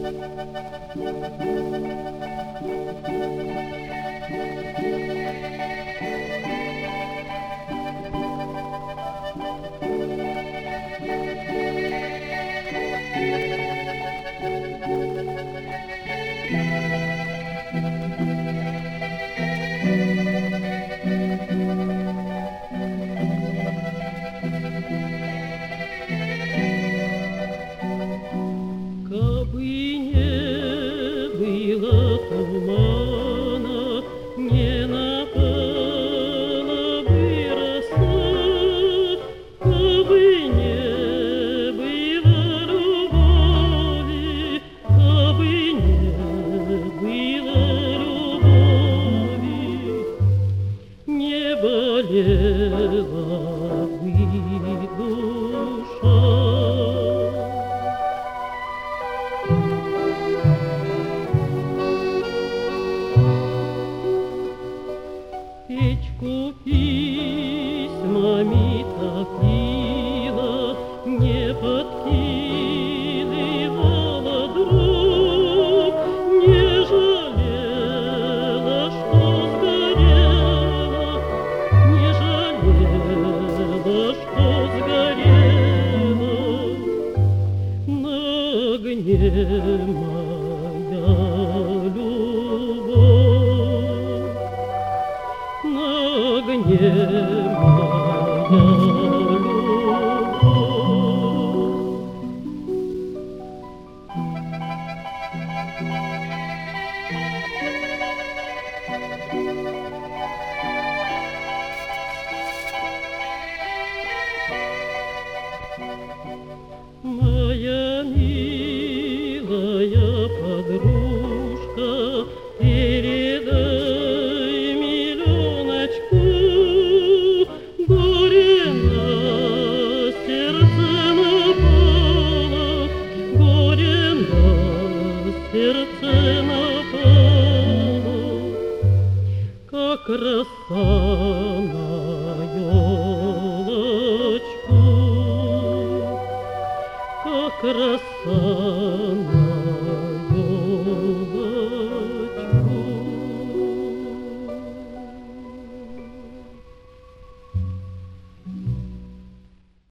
Тумана не напала бы роса, кабы не было любови, кабы не было любови, не болела бы душа. Печку письмами топила, не подкидывала дров, не жалела, что сгорела, не жалела, что сгорела на огне моя любовь. На огне моя моя милая подружка, передай миллионочку, горе на сердце напало, горе на сердце напало, как роса на елочку, как роса на